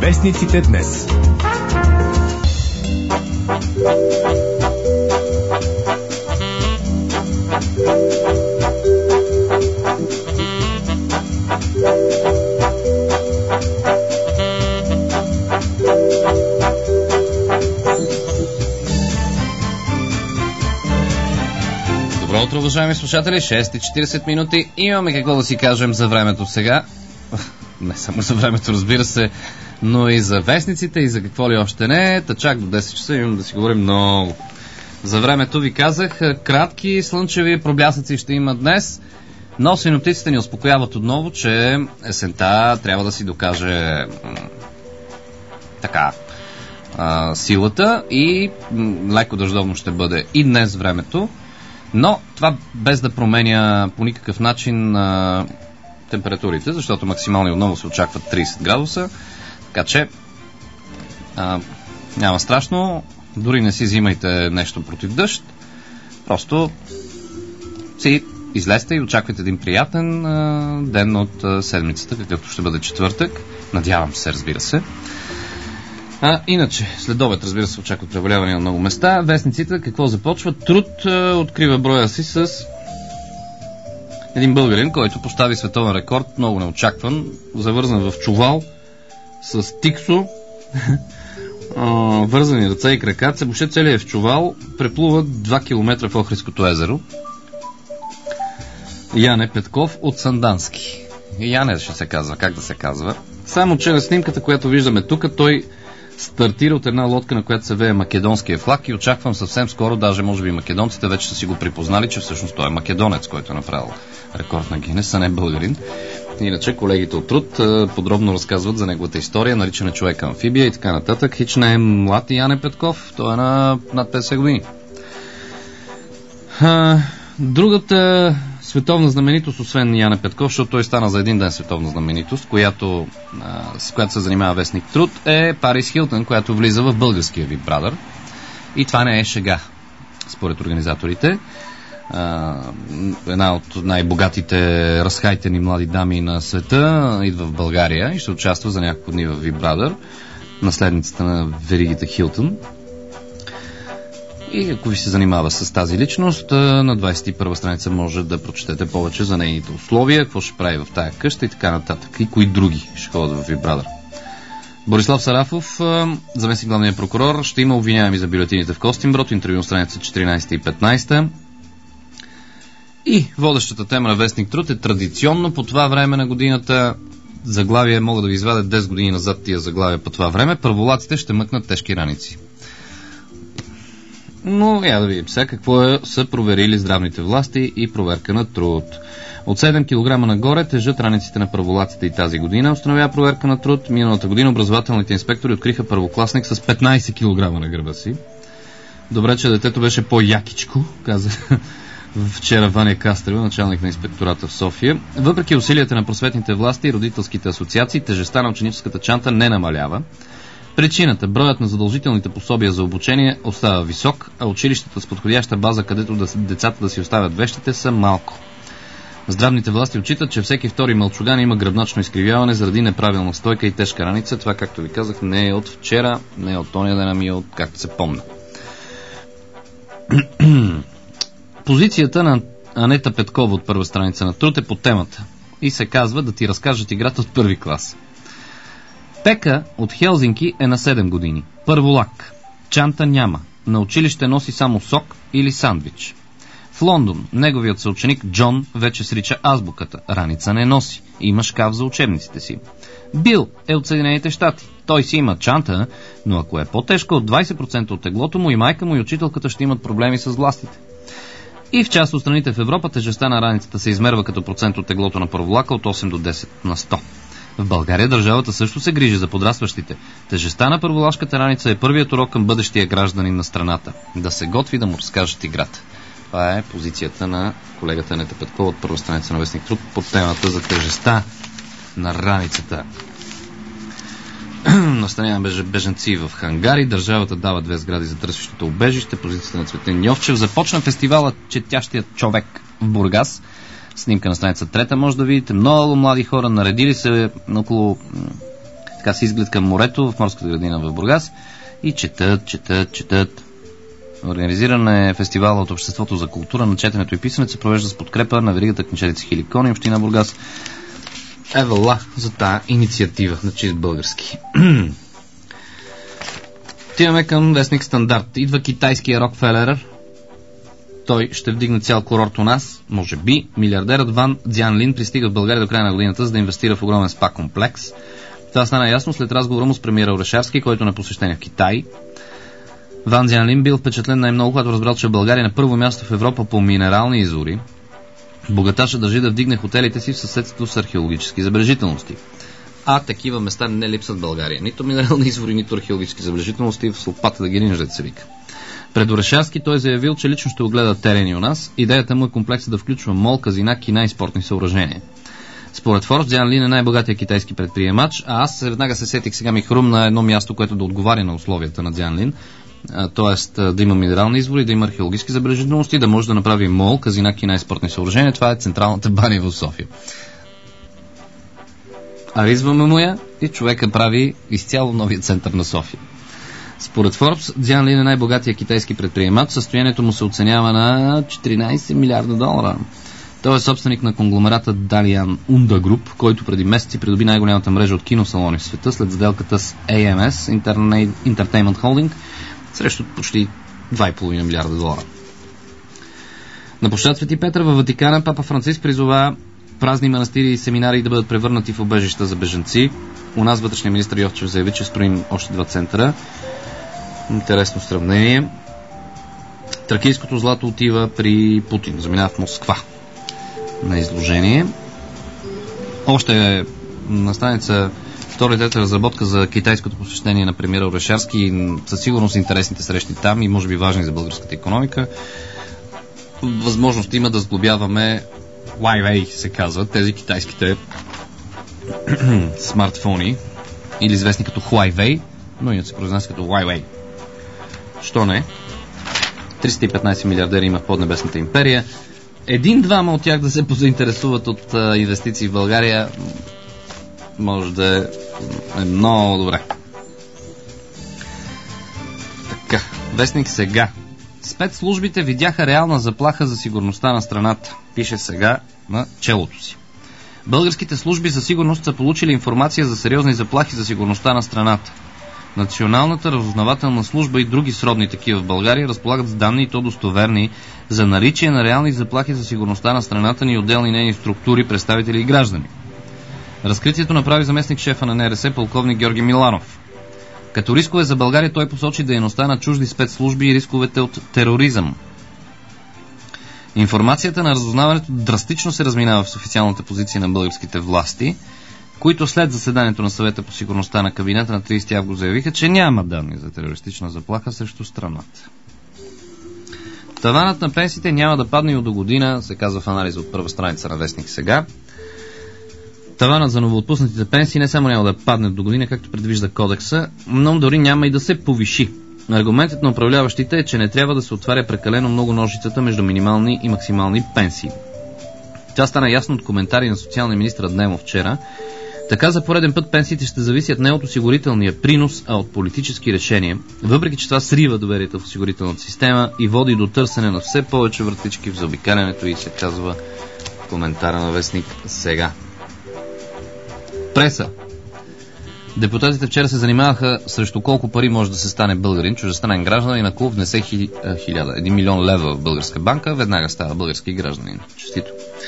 Вестниците днес. Добро утро, уважаеми слушатели, 6:40 минути. Имаме какво да си кажем за времето сега. Не само за времето, разбира се, но и за вестниците и за какво ли още не. Та чак до 10 часа имам да си говорим много. За времето ви казах, кратки слънчеви проблясъци ще има днес, но синоптиците ни успокояват отново, че есента трябва да си докаже силата и леко дъждовно ще бъде и днес времето, но това без да променя по никакъв начин температурите, защото максимални отново се очакват 30 градуса, така че няма страшно, дори не си взимайте нещо против дъжд, просто си излезте и очаквайте един приятен ден от седмицата, какъвто ще бъде четвъртък, надявам се, разбира се. Иначе, след обед, разбира се, очакват преболявания на много места. Вестниците какво започват? Труд открива броя си с един българин, който постави световен рекорд, много неочакван, завързан в чувал с тиксо, вързани ръце и кракаца, въобще целият в чувал, преплува 2 км в Охридското езеро. Яне Петков от Сандански. Яне ще се казва, как да се казва. Само че на снимката, която виждаме тук, той стартира от една лодка, на която се вее македонския флаг и очаквам съвсем скоро, даже може би македонците вече са си го припознали, че всъщност той е македонец, който е направил рекорд на Гинес, а не българин. Иначе колегите от Труд подробно разказват за неговата история, наричане човек амфибия и така нататък. Хич не е млад и Яне Петков, той е на над 50 години. Другата световна знаменитост, освен Яне Петков, защото той стана за един ден световна знаменитост, с която се занимава вестник Труд, е Парис Хилтън, която влиза в българския Big Brother. И това не е шега, според организаторите. Една от най-богатите разхайтени млади дами на света идва в България и ще участва за няколко дни в Big Brother, наследницата на веригите Хилтън. И ако ви се занимава с тази личност, на 21 страница може да прочетете повече за нейните условия, какво ще прави в тая къща и така нататък. И кои други ще ходят в Big Brother. Борислав Сарафов, заместник главния прокурор, ще има обвиняеми за бюлетините в Костинброд, интервю на страница 14 и 15. И водещата тема на вестник Труд е традиционно по това време на годината. Заглавие мога да ви извадя 10 години назад тия заглавия по това време. Първолаците ще мъкнат тежки раници. Но я да видим сега какво са проверили здравните власти и проверка на Труд. От 7 кг нагоре тежат раниците на първолаците и тази година. Установява проверка на Труд. Миналата година образователните инспектори откриха първокласник с 15 кг на гърба си. Добре, че детето беше по-якичко, каза вчера Ваня Кастрева, началник на инспектората в София. Въпреки усилията на просветните власти и родителските асоциации, тежестта на ученическата чанта не намалява. Причината, броят на задължителните пособия за обучение остава висок, а училищата с подходяща база, където децата да си оставят вещите, са малко. Здравните власти отчитат, че всеки втори мълчуган има гръбначно изкривяване заради неправилна стойка и тежка раница. Това, както ви казах, не е от вчера, не е от ония ден, ами от както се помня. Позицията на Анета Петкова от първа страница на Труд е по темата и се казва да ти разкажат играта от първи клас. Пека от Хелзинки е на 7 години. Първолак. Чанта няма. На училище носи само сок или сандвич. В Лондон неговият съученик Джон вече срича азбуката. Раница не носи. Има шкаф за учебниците си. Бил е от Съединените щати. Той си има чанта, но ако е по-тежка от 20% от теглото му, и майка му и учителката ще имат проблеми с властите. И в част от страните в Европа тежестта на раницата се измерва като процент от теглото на първолака от 8 до 10 на 100. В България държавата също се грижи за подрастващите. Тежестта на първолашката раница е първият урок към бъдещия гражданин на страната. Да се готви да му разкажат играта. Това е позицията на колегата Анета Петкова от първа страница на вестник Труд под темата за тежестта на раницата. Настаняване бежанци в Хангари. Държавата дава 2 сгради за търсещото убежище. Позицията на Цветлин Йовчев. Започна фестивалът Четящият човек в Бургас. Снимка на страница 3 може да видите. Много млади хора наредили се около така с изглед към морето в морската градина в Бургас и четат. Организиран е фестивал от Обществото за култура на четенето и писането, се провежда с подкрепа на веригата книжарници Хиликон и община Бургас. Евала за тая инициатива на чист български. Отиваме към вестник Стандарт. Идва китайския Рокфелер. Той ще вдигне цял курорт у нас, може би. Милиардерът Ван Дзянлин пристига в България до края на годината, за да инвестира в огромен спа комплекс. Това стана ясно след разговора му с премиера Орешарски, който на посещение в Китай. Ван Дзянлин бил впечатлен най-много, когато разбрал, че България е на първо място в Европа по минерални извори. Богаташът държи да вдигне хотелите си в съседството с археологически забележителности. А такива места не липсват в България. Нито минерални извори, нито археологически забележителности, в Слопата да ги ринжат се вика. Пред Орешарски той заявил, че лично ще огледа терени у нас. Идеята му е комплексът да включва мол, казина, кина и спортни съоръжения. Според Форбс, Дзянлин е най-богатия китайски предприемач, а аз веднага се сетих, сега ми хрумна едно място, което да отговаря на условията на Дзянлин. Т.е. да има минерални извори, да има археологически забележителности, да може да направи мол, казина, кина и спортни съоръжения. Това е централната баня в София. Аризваме му я и човека прави изцяло новия център на София. Според Форбс, Дзянлин е най-богатия китайски предприемач. Състоянието му се оценява на 14 милиарда долара. Той е собственик на конгломерата Dalian Unda Group, който преди месеци придоби най-голямата мрежа от киносалони в света след сделката с AMS Entertainment Holding срещу почти 2,5 милиарда долара. На площад Свети Петър във Ватикана папа Франциск призова празни манастири и семинари да бъдат превърнати в убежища за бежанци. У нас вътрешният министър Йовчев заяви, че строим още 2 центъра. Интересно сравнение. Тракийското злато отива при Путин. Заминава в Москва на изложение. Още е на страница 2 трета разработка за китайското посещение на премиера Орешарски и със сигурност интересните срещи там и може би важни за българската икономика. Възможност има да сглобяваме Huawei, се казват, тези китайските смартфони или известни като Huawei, но и се произнася като Huawei. Що не? 315 милиардери има в поднебесната империя. 1-2 от тях да се позаинтересуват от инвестиции в България може да е много добре. Така, вестник Сега. Спецслужбите видяха реална заплаха за сигурността на страната. Пише Сега на челото си. Българските служби за сигурност са получили информация за сериозни заплахи за сигурността на страната. Националната разузнавателна служба и други сродни такива в България разполагат с данни и то достоверни за наличие на реални заплахи за сигурността на страната ни и отделни нейни структури, представители и граждани. Разкритието направи заместник шефа на НРС полковник Георги Миланов. Като рискове за България той посочи дейността на чужди спецслужби и рисковете от тероризъм. Информацията на разузнаването драстично се разминава с официалната позиция на българските власти, които след заседанието на съвета по сигурността на кабинета на 30 август заявиха, че няма данни за терористична заплаха срещу страната. Таванът на пенсиите няма да падне и до година, се казва в анализа от първа страница на вестник Сега. Таванът за новоотпуснатите пенсии не само няма да падне до година, както предвижда кодекса, но дори няма и да се повиши. Аргументът на управляващите е, че не трябва да се отваря прекалено много ножицата между минимални и максимални пенсии. Това стана ясно от коментари на социалния министър Аднемов вчера. Така за пореден път пенсиите ще зависят не от осигурителния принос, а от политически решения, въпреки че това срива доверието в осигурителната система и води до търсене на все повече вратички в заобикалянето и се казва в коментара на вестник Сега. Преса. Депутатите вчера се занимаваха срещу колко пари може да се стане българин, чуждестранен гражданин и на кого внесе 1 милион лева в българска банка, веднага става български гражданин. Честито.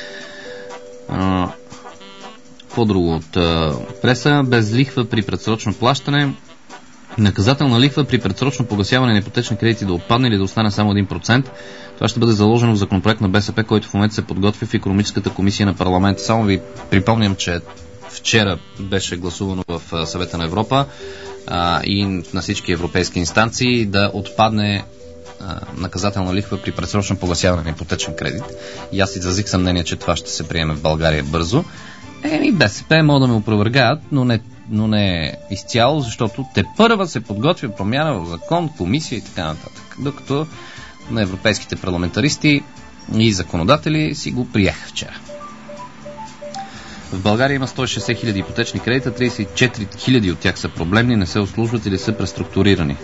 По-друго от преса. Без лихва при предсрочно плащане. Наказателна лихва при предсрочно погасяване на ипотечни кредити да отпадне или да остане само 1%. Това ще бъде заложено в законопроект на БСП, който в момента се подготвя в икономическата комисия на парламента. Само ви припомням, че вчера беше гласувано в Съвета на Европа и на всички европейски инстанции да отпадне наказателна лихва при предсрочно погасяване на ипотечен кредит. И аз изразих съмнение, че това ще се приеме в България бързо. БСП могат да ме опровергаят, но не изцяло, защото тепърва се подготвя промяна в закон, комисия и така нататък. Докато на европейските парламентаристи и законодатели си го приеха вчера. В България има 160 000 ипотечни кредита, 34 000 от тях са проблемни, не се обслужват или са преструктурирани.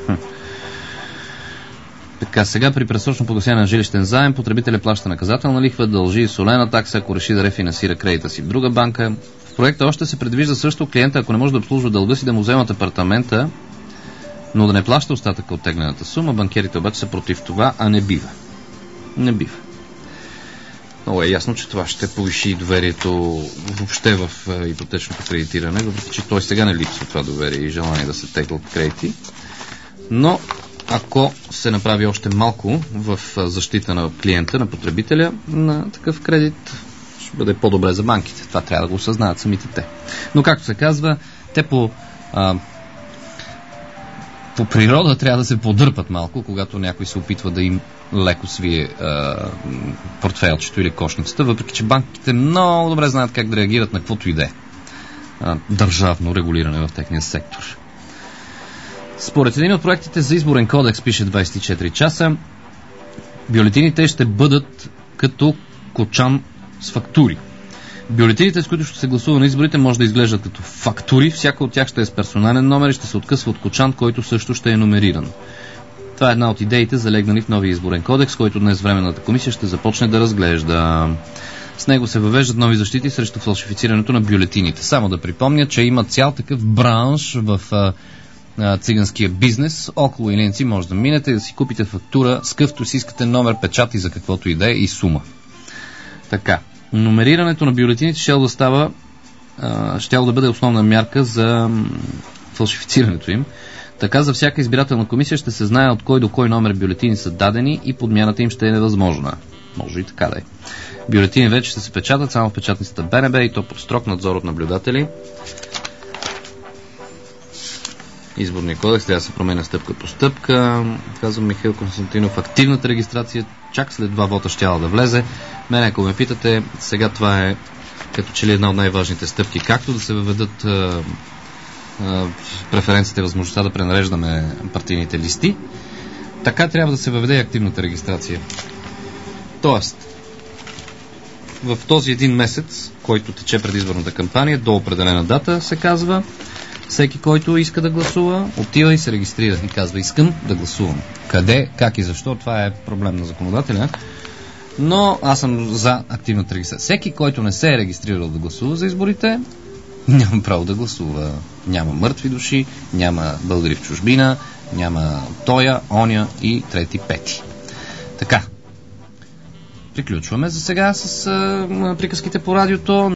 Така, сега при пресрочно погасяване на жилищен заем потребителя плаща наказателна лихва, дължи и солена такса, ако реши да рефинансира кредита си в друга банка. В проекта още се предвижда също клиента, ако не може да обслужва дълга си, да му вземат апартамента, но да не плаща остатъка от теглената сума. Банкерите обаче са против това, а не бива. Не бива. Много е ясно, че това ще повиши доверието въобще в ипотечното кредитиране, въпреки че той сега не липсва това доверие и желание да се теглят кредити. Но ако се направи още малко в защита на клиента, на потребителя, на такъв кредит ще бъде по-добре за банките. Това трябва да го осъзнаят самите те. Но както се казва, те по природа трябва да се подърпат малко, когато някой се опитва да им леко свие портфейлчето или кошницата, въпреки че банките много добре знаят как да реагират на каквото и да е държавно регулиране в техния сектор. Според един от проектите за изборен кодекс, пише 24 часа, бюлетините ще бъдат като кочан с фактури. Бюлетините, с които ще се гласува на изборите, може да изглеждат като фактури. Всяка от тях ще е с персонален номер и ще се откъсва от кочан, който също ще е номериран. Това е една от идеите, залегнали в новия изборен кодекс, който днес Временната комисия ще започне да разглежда. С него се въвеждат нови защити срещу фалшифицирането на бюлетините. Само да припомня, че има цял такъв бранш в циганския бизнес. Около Илиянци може да минете и да си купите фактура с къвто си искате номер, печат и за каквото и да е и сума. Така. Номерирането на бюлетините щяло да бъде основна мярка за фалшифицирането им. Така за всяка избирателна комисия ще се знае от кой до кой номер бюлетини са дадени и подмяната им ще е невъзможна. Може и така да е. Бюлетини вече ще се печатат само в печатницата БНБ и то под строг надзор от наблюдатели. Изборния кодекс трябва да се променя стъпка по стъпка. Казвам Михаил Константинов, активната регистрация чак след 2 вота щяла да влезе. Мене, ако ме питате, сега това е като че ли една от най-важните стъпки. Както да се въведат преференциите и възможността да пренареждаме партийните листи, така трябва да се въведе и активната регистрация. Тоест, в този един месец, който тече предизборната кампания, до определена дата се казва, всеки, който иска да гласува, отива и се регистрира и казва: искам да гласувам. Къде, как и защо, това е проблем на законодателя. Но аз съм за активната регистрация. Всеки, който не се е регистрирал да гласува за изборите, няма право да гласува. Няма мъртви души, няма българи в чужбина, няма тоя, оня и трети, пети. Така. Приключваме за сега с приказките по радиото.